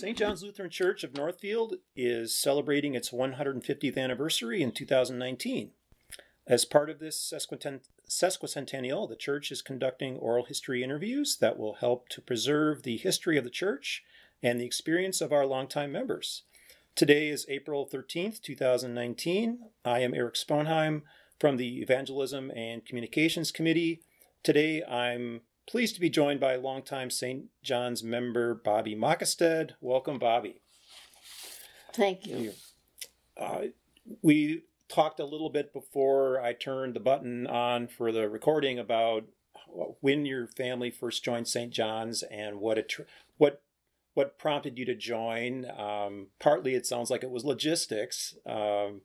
St. John's Lutheran Church of Northfield is celebrating its 150th anniversary in 2019. As part of this sesquicentennial, the church is conducting oral history interviews that will help to preserve the history of the church and the experience of our longtime members. Today is April 13th, 2019. I am Eric Sponheim from the Evangelism and Communications Committee. Today I'm pleased to be joined by longtime St. John's member Bobby Mockestead. Welcome, Bobby. Thank you. We talked a little bit before I turned the button on for the recording about when your family first joined St. John's and what prompted you to join. Partly, it sounds like it was logistics. So,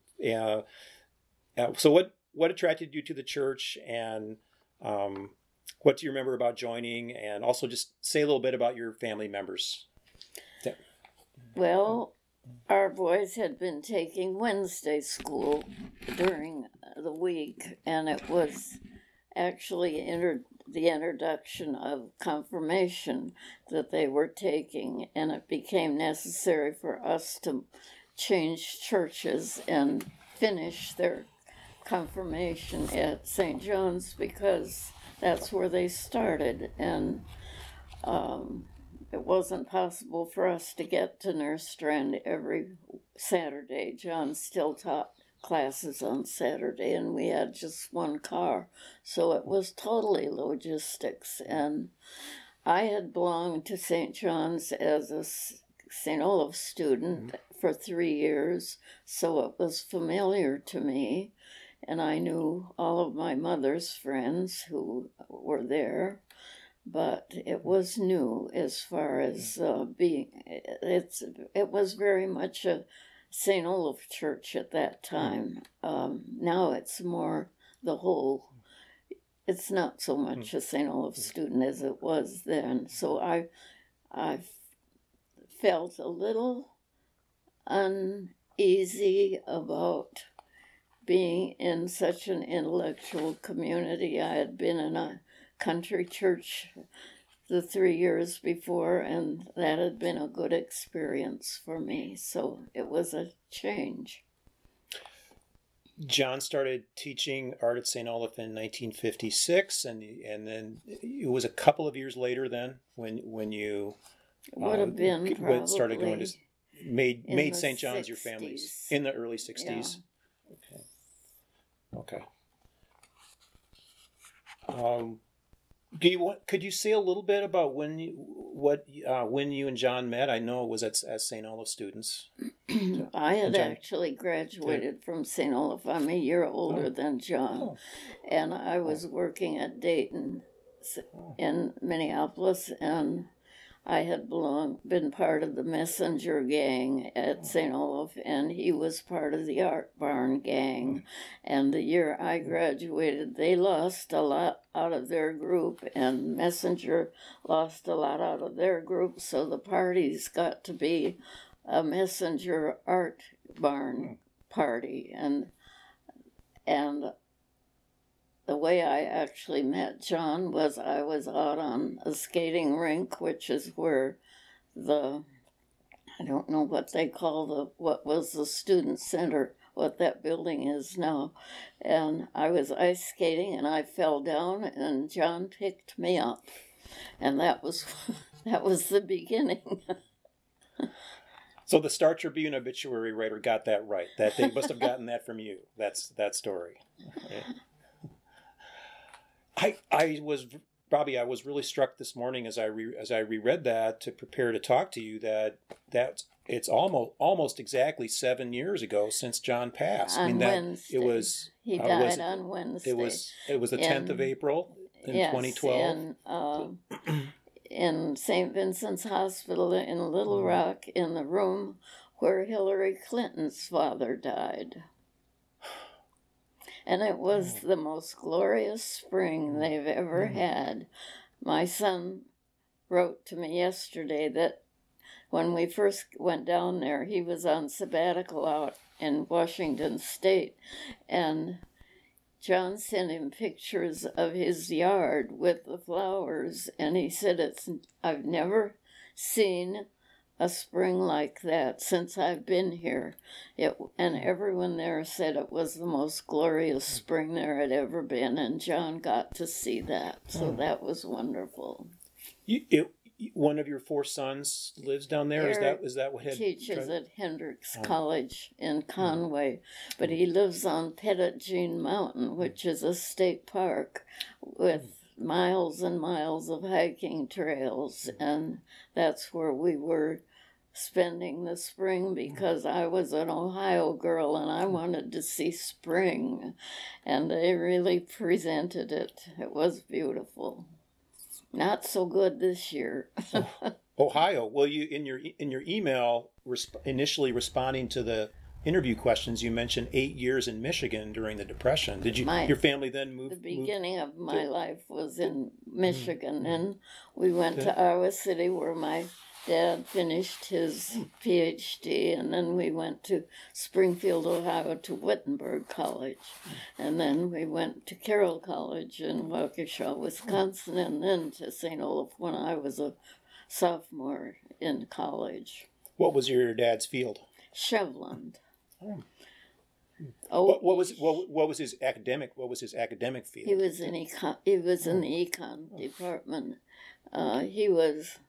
what attracted you to the church, and what do you remember about joining? And also, just say a little bit about your family members. Well, our boys had been taking Wednesday school during the week, and it was actually the introduction of confirmation that they were taking, and it became necessary for us to change churches and finish their confirmation at St. John's because that's where they started, and it wasn't possible for us to get to Nurse Strand every Saturday. John still taught classes on Saturday, and we had just one car, so it was totally logistics. And I had belonged to St. John's as a St. Olaf student for 3 years, so it was familiar to me, and I knew all of my mother's friends who were there. But it was new as far as it was very much a St. Olaf church at that time. Now it's more the whole, it's not so much a St. Olaf student as it was then. So I felt a little uneasy about being in such an intellectual community. I had been in a country church the 3 years before, and that had been a good experience for me, so it was a change. John started teaching art at St. Olaf in 1956, and then it was a couple of years later then when you would have been probably started going to made St. John's 60s. Your family in the early 60s. Yeah. Okay. Could you say a little bit about when you and John met? I know it was as St. Olaf students. I had actually graduated from St. Olaf. I'm a year older than John, and I was working at Dayton in Minneapolis, and I had been part of the Messenger gang at St. Olaf, and he was part of the Art Barn gang. And the year I graduated, they lost a lot out of their group, and Messenger lost a lot out of their group, so the parties got to be a Messenger Art Barn party. And the way I actually met John was I was out on a skating rink, which is where I don't know what they call what was the student center, what that building is now. And I was ice skating and I fell down and John picked me up. And that was the beginning. So the Star Tribune obituary writer got that right. That they must have gotten that from you. That's that story. I was really struck this morning as I reread that to prepare to talk to you that it's almost exactly 7 years ago since John passed. Wednesday. He died on Wednesday. It was the 10th of April in 2012. In St. Vincent's Hospital in Little Rock, in the room where Hillary Clinton's father died. And it was the most glorious spring they've ever had. My son wrote to me yesterday that when we first went down there, he was on sabbatical out in Washington State, and John sent him pictures of his yard with the flowers, and he said, I've never seen a spring like that since I've been here. And everyone there said it was the most glorious spring there had ever been, and John got to see that, so that was wonderful. One of your 4 sons lives down there. Is that what had teaches at Hendrix College in Conway, but he lives on Petit Jean Mountain, which is a state park with miles and miles of hiking trails, and that's where we were spending the spring because I was an Ohio girl and I wanted to see spring, and they really presented it. It was beautiful. Not so good this year. Ohio. Well, you in your email initially responding to the interview questions, you mentioned 8 years in Michigan during the Depression. Did your family then move? The beginning of my life was in Michigan, and we went to Iowa City where my dad finished his PhD, and then we went to Springfield, Ohio, to Wittenberg College, and then we went to Carroll College in Waukesha, Wisconsin, and then to St. Olaf when I was a sophomore in college. What was your dad's field? Shevland. What was his academic field? He was in the econ department. He was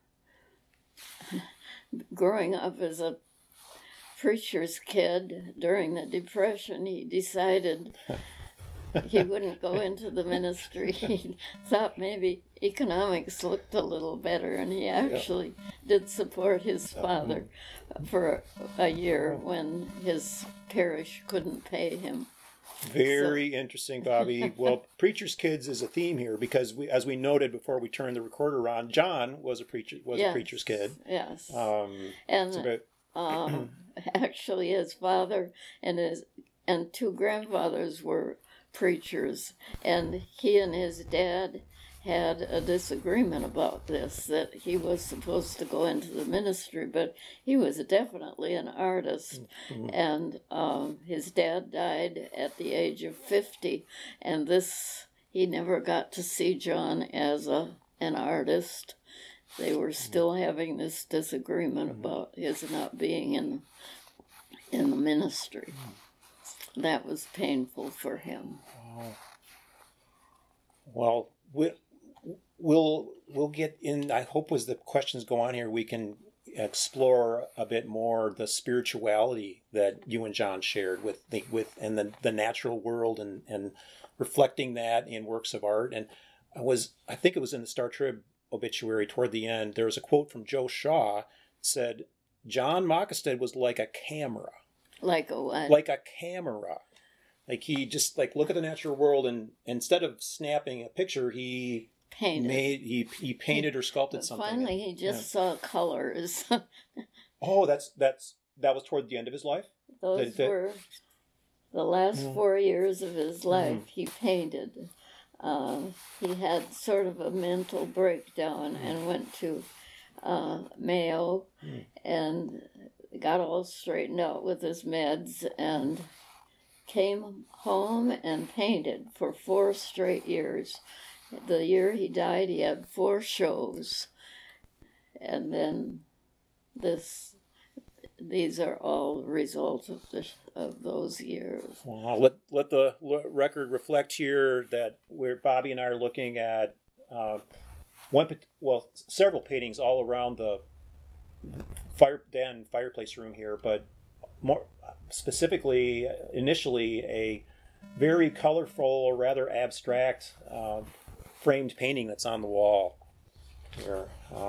growing up as a preacher's kid during the Depression. He decided he wouldn't go into the ministry. He thought maybe economics looked a little better, and he actually did support his father for a year when his parish couldn't pay him. Very interesting, Bobby. Well, preacher's kids is a theme here because as we noted before we turned the recorder on, John was a preacher's kid. Yes. Actually, his father and 2 grandfathers were preachers, and he and his dad had a disagreement about this, that he was supposed to go into the ministry, but he was definitely an artist. And his dad died at the age of 50, and he never got to see John as an artist. They were still having this disagreement about his not being in the ministry. That was painful for him. Well, we'll get in. I hope as the questions go on here, we can explore a bit more the spirituality that you and John shared with the natural world and reflecting that in works of art. And I think it was in the Star Trib obituary toward the end. There was a quote from Joe Shaw said, "John Mockestead was like a camera." Like a what? Like a camera. Like he just look at the natural world, and instead of snapping a picture, he painted or sculpted something. Finally, he just saw colors. Oh, that was toward the end of his life? Those were the last 4 years of his life. He painted. He had sort of a mental breakdown and went to Mayo and got all straightened out with his meds and came home and painted for 4 straight years. The year he died, he had 4 shows. And then these are all the result of those years. Well, let the record reflect here that Bobby and I are looking at several paintings all around the fireplace room here, but more specifically, initially, a very colorful or rather abstract framed painting that's on the wall here.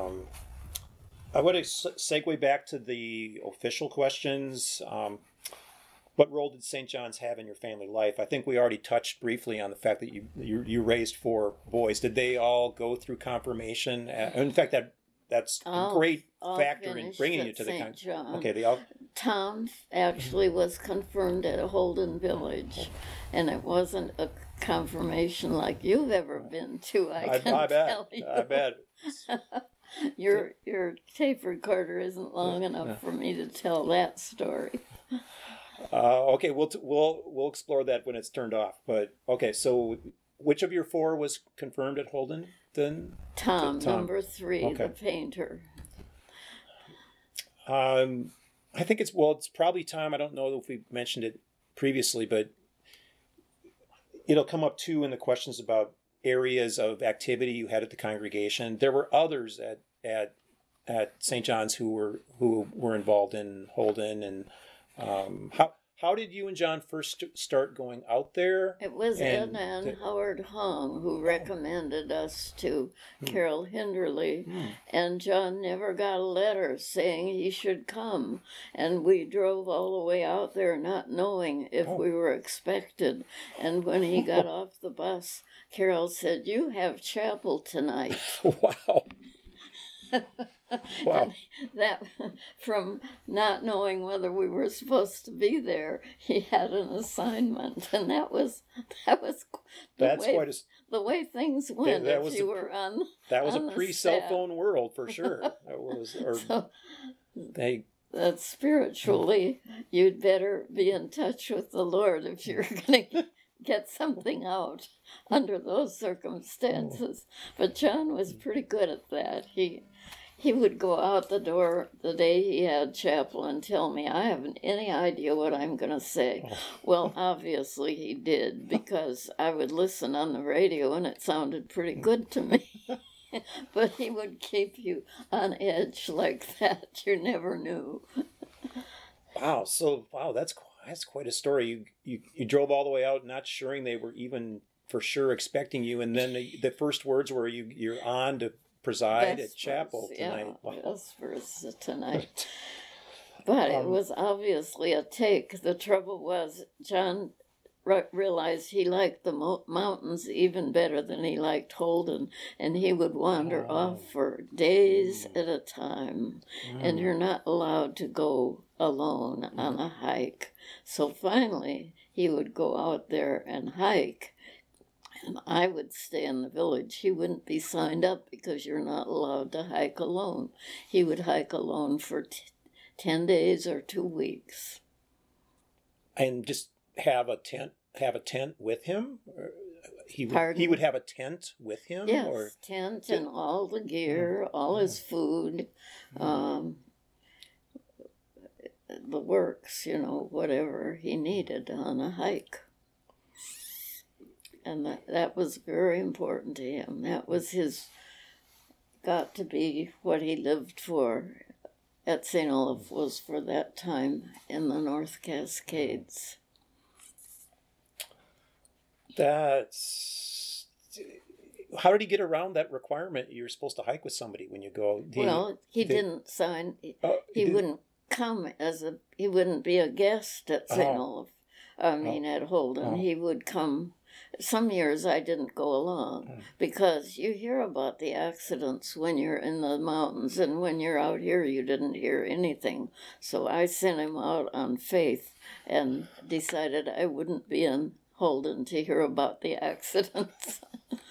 I would segue back to the official questions. What role did St. John's have in your family life? I think we already touched briefly on the fact that you raised 4 boys. Did they all go through confirmation? In fact, that's a great factor in bringing you to the St. John. Okay, they all. Tom actually was confirmed at Holden Village, and it wasn't a confirmation like you've ever been to. I tell you. I bet. Your tape recorder isn't long enough for me to tell that story. Okay, we'll explore that when it's turned off. But okay, so which of your 4 was confirmed at Holden then? Tom. Number 3, the painter. I think it's probably time. I don't know if we mentioned it previously, but it'll come up too in the questions about areas of activity you had at the congregation. There were others at St. John's who were involved in Holden, and how did you and John first start going out there? It was Edna and Howard Hung who recommended us to Carol Hinderly, and John never got a letter saying he should come, and we drove all the way out there not knowing if we were expected, and when he got off the bus, Carol said, "You have chapel tonight." Wow. Wow. That from not knowing whether we were supposed to be there, he had an assignment, and that was the way things went. That was a pre-cell phone world for sure. That spiritually, you'd better be in touch with the Lord if you're going to get something out under those circumstances. But John was pretty good at that. He would go out the door the day he had chapel and tell me, "I haven't any idea what I'm going to say." Well, obviously he did, because I would listen on the radio and it sounded pretty good to me. But he would keep you on edge like that. You never knew. Wow. So, that's quite a story. You drove all the way out not sure they were even for sure expecting you, and then the first words were you're on to preside at chapel tonight. Yeah, Vespers tonight. But it was obviously a take. The trouble was John realized he liked the mountains even better than he liked Holden, and he would wander off for days at a time, and you're not allowed to go alone on a hike. So finally, he would go out there and hike, and I would stay in the village. He wouldn't be signed up because you're not allowed to hike alone. He would hike alone for 10 days or 2 weeks. And just have a tent with him? He would have a tent with him? Yes, tent and all the gear, all his food, the works, whatever he needed on a hike. And that was very important to him. That was got to be what he lived for at St. Olaf, was for that time in the North Cascades. How did he get around that requirement? You're supposed to hike with somebody when you go. He didn't sign. He wouldn't come he wouldn't be a guest at St. Olaf. At Holden. He would come. Some years I didn't go along because you hear about the accidents when you're in the mountains, and when you're out here you didn't hear anything. So I sent him out on faith and decided I wouldn't be in Holden to hear about the accidents.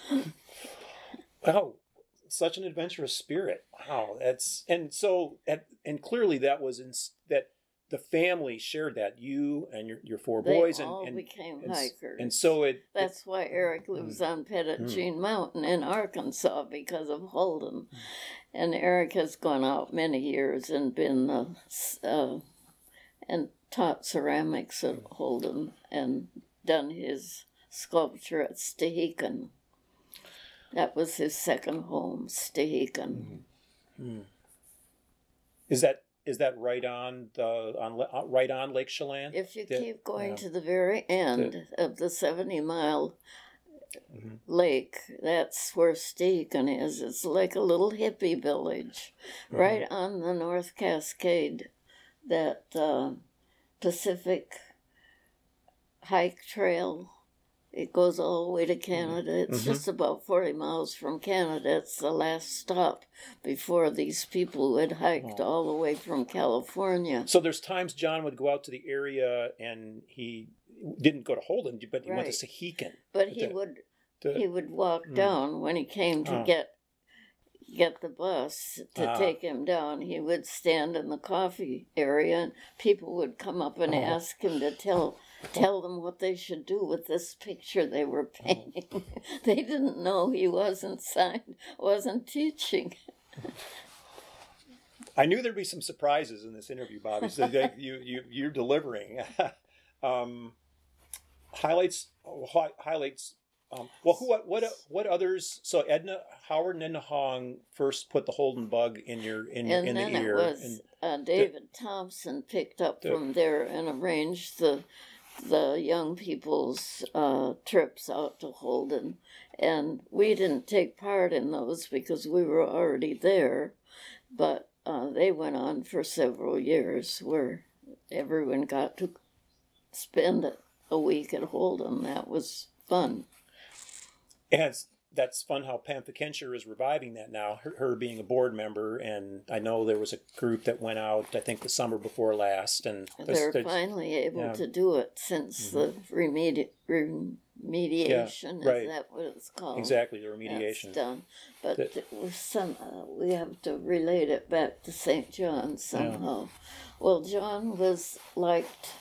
Wow, such an adventurous spirit. Wow, and clearly that was that the family shared that, you and your four boys, they all became hikers. And so that's why Eric lives on Petitjean Mountain in Arkansas, because of Holden. And Eric has gone out many years and been and taught ceramics at Holden and done his sculpture at Stehekin. That was his second home, Stehekin. Is that right on Lake Chelan? If you keep going to the very end of the 70-mile lake, that's where Stehekin is. It's like a little hippie village, right on the North Cascade, that Pacific hike trail. It goes all the way to Canada. It's just about 40 miles from Canada. It's the last stop before these people who had hiked all the way from California. So there's times John would go out to the area and he didn't go to Holden, but he went to Stehekin. But he would walk down when he came to get the bus to take him down. He would stand in the coffee area, and people would come up and ask him to tell them what they should do with this picture they were painting. They didn't know he wasn't teaching. I knew there'd be some surprises in this interview, Bobby. So you're delivering. Highlights. Well, what others? So Howard and Edna Hong first put the Holden bug in the ear. It was David Thompson picked up from there and arranged the young people's trips out to Holden, and we didn't take part in those because we were already there, but they went on for several years where everyone got to spend a week at Holden. That was fun. And that's fun how Pam Fikencher is reviving that now, her being a board member. And I know there was a group that went out, I think, the summer before last. And they're finally able to do it since the remediation. Right. Is that what it's called? Exactly, the remediation. That's done. But it was we have to relate it back to St. John's somehow. Yeah. Well, John liked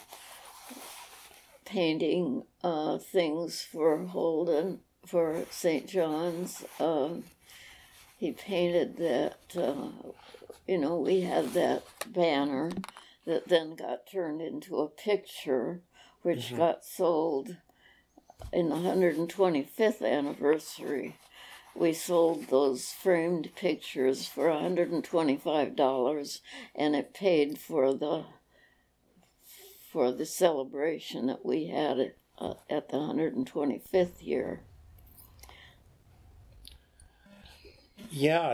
painting things for Holden, for St. John's. He painted that, we had that banner that then got turned into a picture, which got sold in the 125th anniversary. We sold those framed pictures for $125, and it paid for the celebration that we had at the 125th year. Yeah,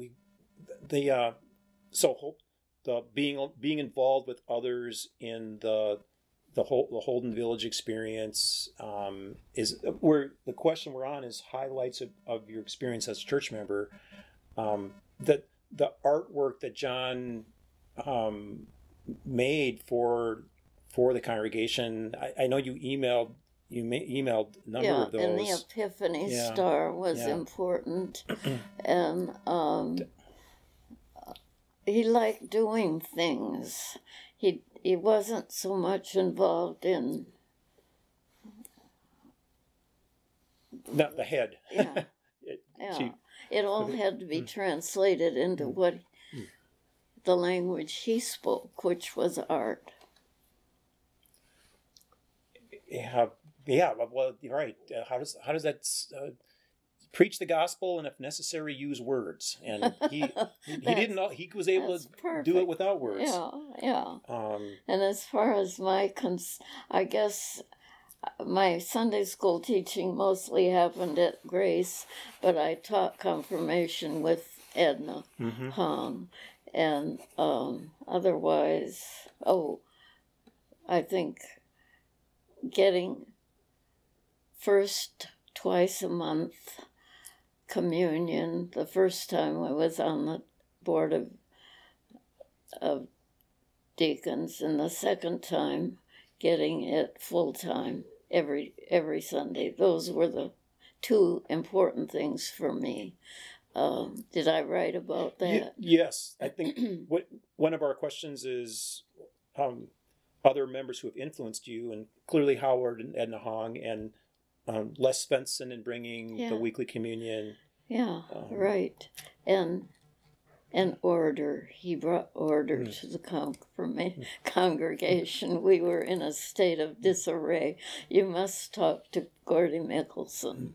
being involved with others in the Holden Village experience is where the question we're on is highlights of your experience as a church member. The artwork that John made for the congregation. I know you emailed a number of those. And the Epiphany Star was important, and he liked doing things. He wasn't so much involved in not the head. Yeah, it all had to be translated into what the language he spoke, which was art. Yeah. Well, you're right. How does that preach the gospel and, if necessary, use words? And he didn't know. He was able to do it without words. Yeah. And as far as I guess my Sunday school teaching mostly happened at Grace, but I taught confirmation with Edna Hong, and otherwise, I think getting first twice a month communion, the first time I was on the board of deacons, and the second time getting it full time every Sunday. Those were the two important things for me. Did I write about that? Yes, I think one of our questions is other members who have influenced you, and clearly Howard and Edna Hong, and Les Svensson in bringing the weekly communion. Yeah, right. And order. He brought order to the congregation. We were in a state of disarray. You must talk to Gordy Mickelson.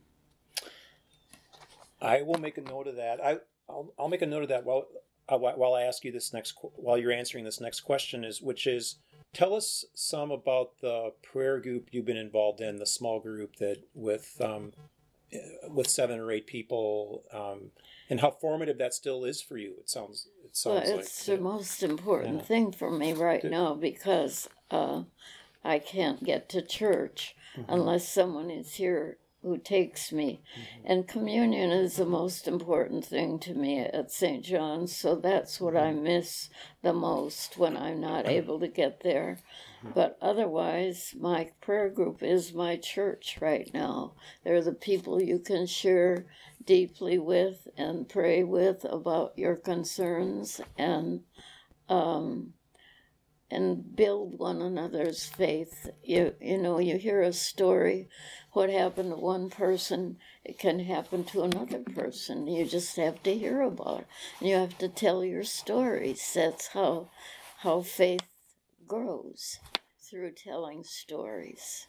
I will make a note of that. I'll make a note of that while I ask you while you're answering this next question, which is, tell us some about the prayer group you've been involved in, the small group that with 7 or 8 people, and how formative that still is for you. It sounds it's the most important thing for me right now, because I can't get to church unless someone is here who takes me. And communion is the most important thing to me at St. John's, so that's what I miss the most when I'm not able to get there. But otherwise, my prayer group is my church right now. They're the people you can share deeply with and pray with about your concerns, and and build one another's faith. You know, you hear a story, what happened to one person, it can happen to another person. You just have to hear about it. You have to tell your stories. That's how faith grows, through telling stories.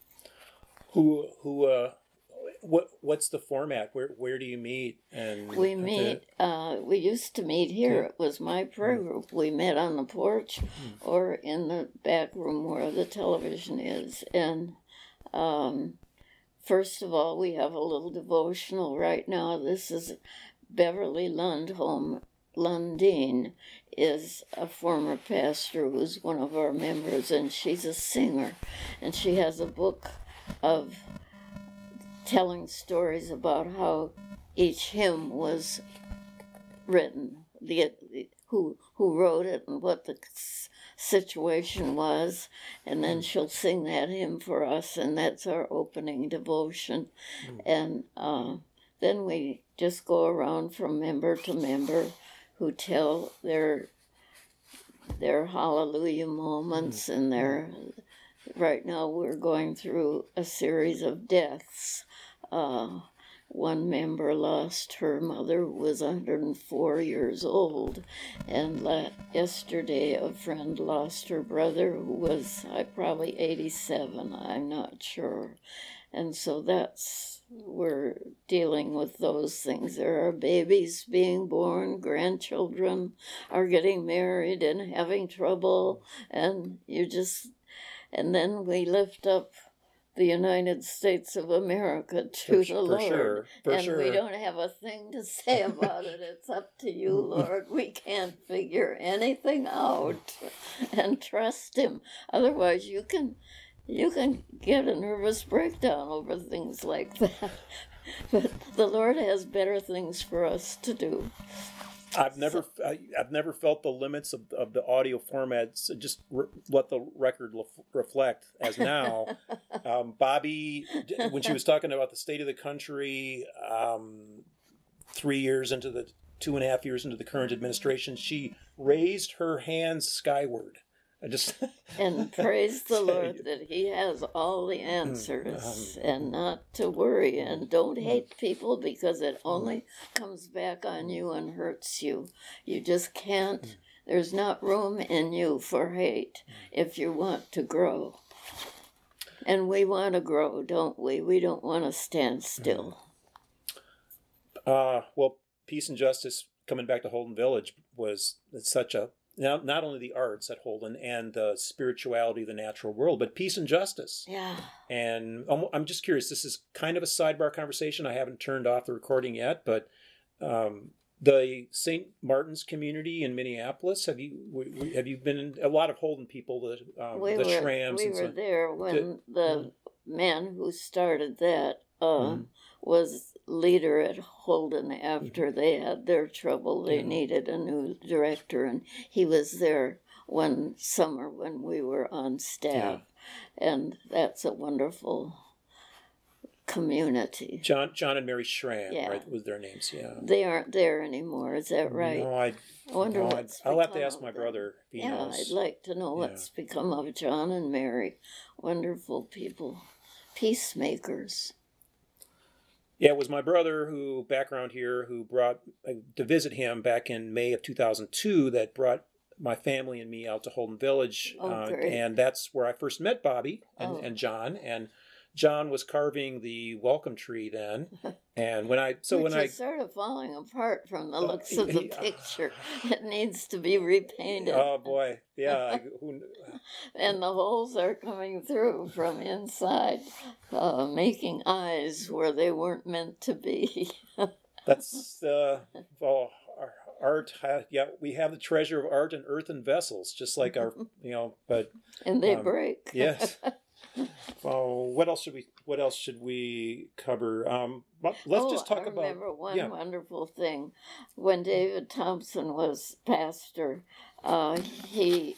What's the format? Where do you meet? And we meet. We used to meet here. It was my prayer group. We met on the porch, or in the back room where the television is. And first of all, we have a little devotional right now. This is Beverly Lundholm. Lundin is a former pastor who's one of our members, and she's a singer, and she has a book of telling stories about how each hymn was written, who wrote it and what the situation was, and then she'll sing that hymn for us, and that's our opening devotion. And then we just go around from member to member who tell their hallelujah moments and their. Right now we're going through a series of deaths. One member lost her mother, who was 104 years old, and yesterday a friend lost her brother, who was probably 87, I'm not sure. And so we're dealing with those things. There are babies being born, grandchildren are getting married and having trouble, and and then we lift up the United States of America to the Lord. We don't have a thing to say about it. It's up to you, Lord. We can't figure anything out, and trust Him. Otherwise, you can get a nervous breakdown over things like that. But the Lord has better things for us to do. I've never felt the limits of the audio formats. Just let the record reflect. As now, Bobby, when she was talking about the state of the country, 3 years into the 2.5 years into the current administration, she raised her hands skyward. And praise the Lord that He has all the answers, and not to worry, and don't hate people, because it only comes back on you and hurts you. You just can't, there's not room in you for hate if you want to grow. And we want to grow, don't we? We don't want to stand still. Well, Peace and Justice, coming back to Holden Village, it's such a, now, not only the arts at Holden and the spirituality of the natural world, but peace and justice. Yeah. And I'm just curious, this is kind of a sidebar conversation. I haven't turned off the recording yet, but the St. Martin's community in Minneapolis, have you been in, a lot of Holden people, the Shrams? We were there when the man who started that was leader at Holden after they had their trouble. They needed a new director, and he was there one summer when we were on staff. And that's a wonderful community. John and Mary Schramm, right, was their names, They aren't there anymore, is that right? No, I wonder I'll have to ask my brother if he knows. I'd like to know what's become of John and Mary. Wonderful people. Peacemakers. Yeah, it was my brother who brought to visit him back in May of 2002 that brought my family and me out to Holden Village. And that's where I first met Bobby and John. And John was carving the welcome tree then. And which is sort of falling apart from the looks of the picture. It needs to be repainted. Oh, boy. Yeah. And the holes are coming through from inside, making eyes where they weren't meant to be. That's, our art. We have the treasure of art in earthen vessels, just like our, but. And they break. Yes. What else should we cover? Let's just talk about. I remember one wonderful thing. When David Thompson was pastor, he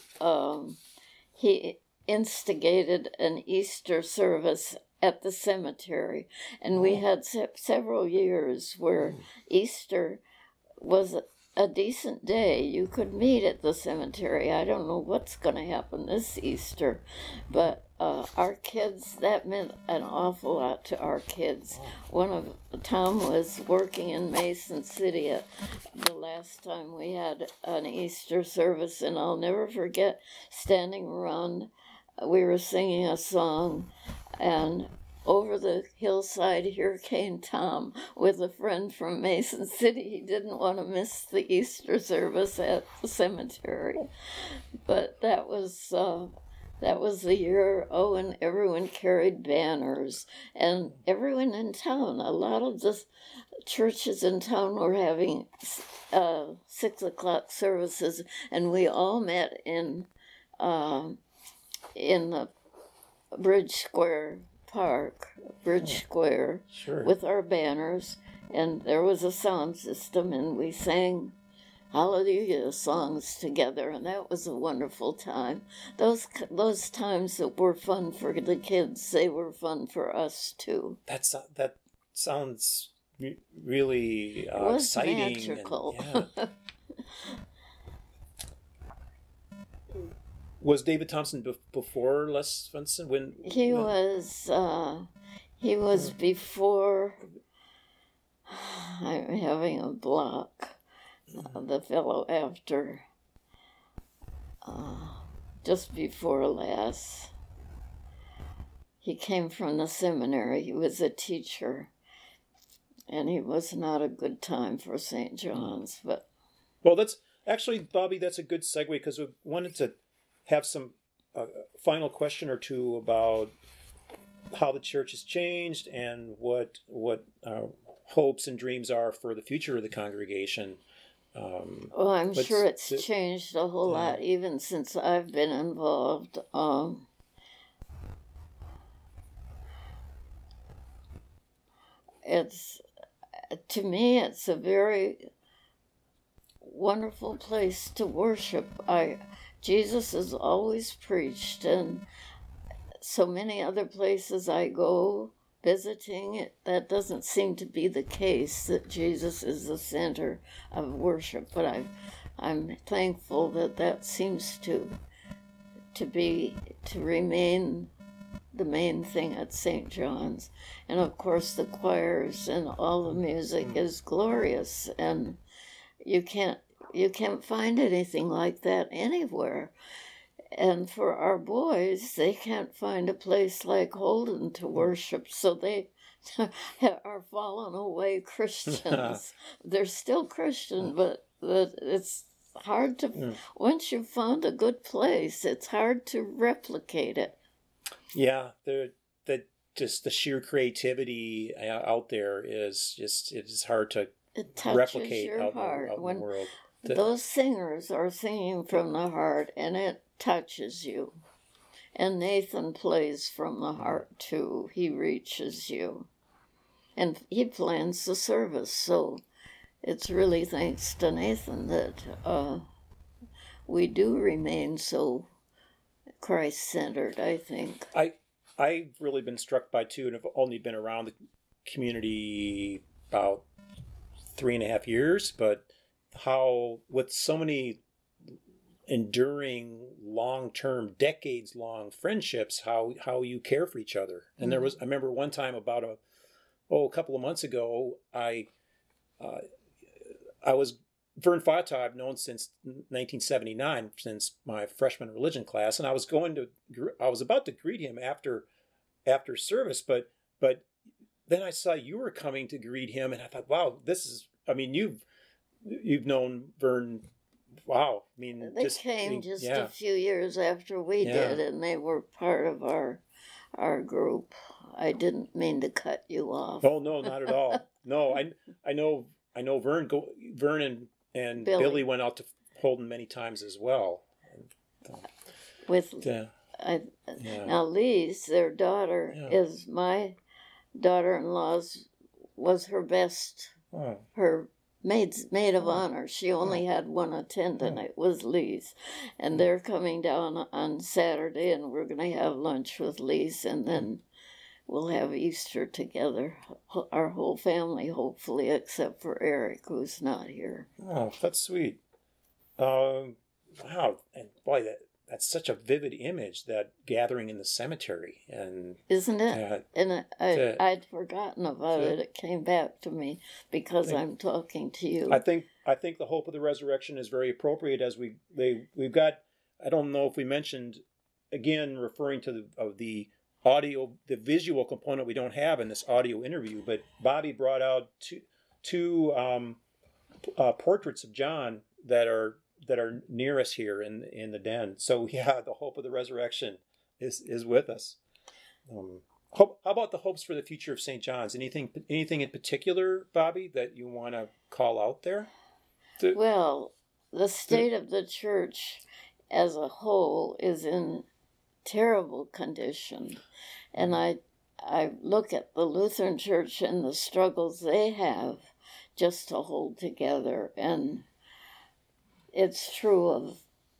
instigated an Easter service at the cemetery, and we had several years where Easter was a decent day, you could meet at the cemetery. I don't know what's going to happen this Easter, but our kids, that meant an awful lot to our kids. Tom was working in Mason City the last time we had an Easter service, and I'll never forget standing around. We were singing a song, and over the hillside, here came Tom with a friend from Mason City. He didn't want to miss the Easter service at the cemetery. But that was the year, and everyone carried banners. And everyone in town, a lot of the churches in town were having 6 o'clock services, and we all met in the Bridge Square Square, Sure. with our banners, and there was a sound system, and we sang Hallelujah songs together, and that was a wonderful time. Those times that were fun for the kids, they were fun for us too. That sounds really it was exciting. Magical. And, yeah. Was David Thompson before Les Svensson? He was before. I'm having a block. The fellow after, just before Les. He came from the seminary. He was a teacher, and he was not a good time for St. John's. But well, that's actually, Bobby, that's a good segue, because we wanted to have some final question or two about how the church has changed and what hopes and dreams are for the future of the congregation. Well, I'm sure it's changed a whole lot even since I've been involved. To me, it's a very wonderful place to worship. Jesus is always preached, and so many other places I go visiting, that doesn't seem to be the case, that Jesus is the center of worship. But I'm thankful that seems to remain the main thing at St. John's. And of course the choirs and all the music is glorious, and you can't find anything like that anywhere. And for our boys, they can't find a place like Holden to worship, so they are fallen away Christians. They're still Christian, but it's hard to, once you've found a good place, it's hard to replicate it. Yeah, just the sheer creativity out there is hard to replicate your out heart in the world. Those singers are singing from the heart, and it touches you. And Nathan plays from the heart too. He reaches you. And he plans the service, so it's really thanks to Nathan that we do remain so Christ-centered, I think. I've really been struck by, too, and I've only been around the community about 3.5 years, but how with so many enduring, long-term, decades-long friendships, how you care for each other. And I remember one time about a couple of months ago, I was Vern Fata, I've known since 1979, since my freshman religion class, and I was about to greet him after service, but then I saw you were coming to greet him, and I thought, wow, you've known Vern. Wow, they came a few years after we did, and they were part of our group. I didn't mean to cut you off. Oh no, not at all. No, I know Vern and Billy went out to Holden many times as well. Now Lise, their daughter, is my daughter-in-law's, was her best, her maid of honor. She only had one attendant. It was Lise. And they're coming down on Saturday, and we're going to have lunch with Lise, and then we'll have Easter together, our whole family, hopefully, except for Eric, who's not here. Oh, that's sweet. Wow, and boy, that's such a vivid image, that gathering in the cemetery, and isn't it? And I'd forgotten about it. It came back to me because I'm talking to you. I think the hope of the resurrection is very appropriate, as we've got. I don't know if we mentioned, again, referring to the audio, the visual component we don't have in this audio interview, but Bobby brought out two portraits of John that are near us here in the den. So yeah, the hope of the resurrection is with us. How about the hopes for the future of St. John's? Anything in particular, Bobby, that you want to call out there? Well, the state of the church as a whole is in terrible condition, and I look at the Lutheran Church and the struggles they have just to hold together, and it's true of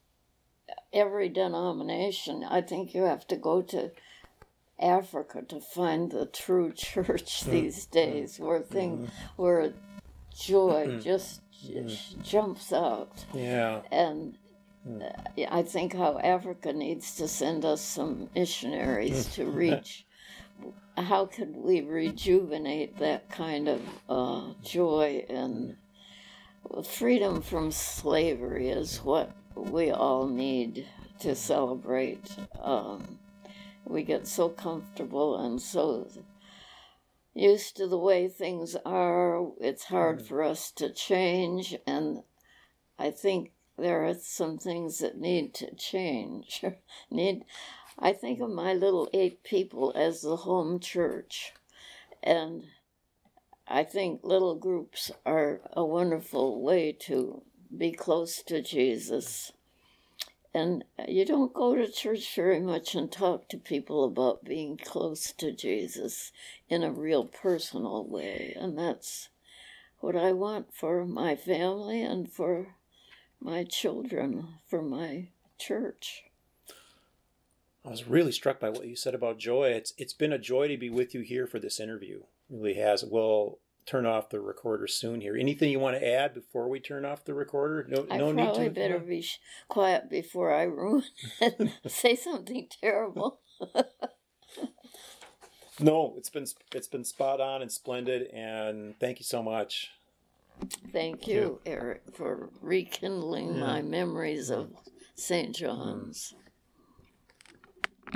every denomination. I think you have to go to Africa to find the true church these days, where joy just jumps out. Yeah. And I think how Africa needs to send us some missionaries to reach. How could we rejuvenate that kind of joy? And freedom from slavery is what we all need to celebrate. We get so comfortable and so used to the way things are, it's hard for us to change, and I think there are some things that need to change. I think of my little 8 people as the home church, and I think little groups are a wonderful way to be close to Jesus. And you don't go to church very much and talk to people about being close to Jesus in a real personal way. And that's what I want for my family and for my children, for my church. I was really struck by what you said about joy. It's been a joy to be with you here for this interview. It really has. We'll turn off the recorder soon here. Anything you want to add before we turn off the recorder? I probably better be quiet before I ruin it. Say something terrible. No, it's been spot on and splendid, and thank you so much. Thank you, Eric, for rekindling my memories of St. John's.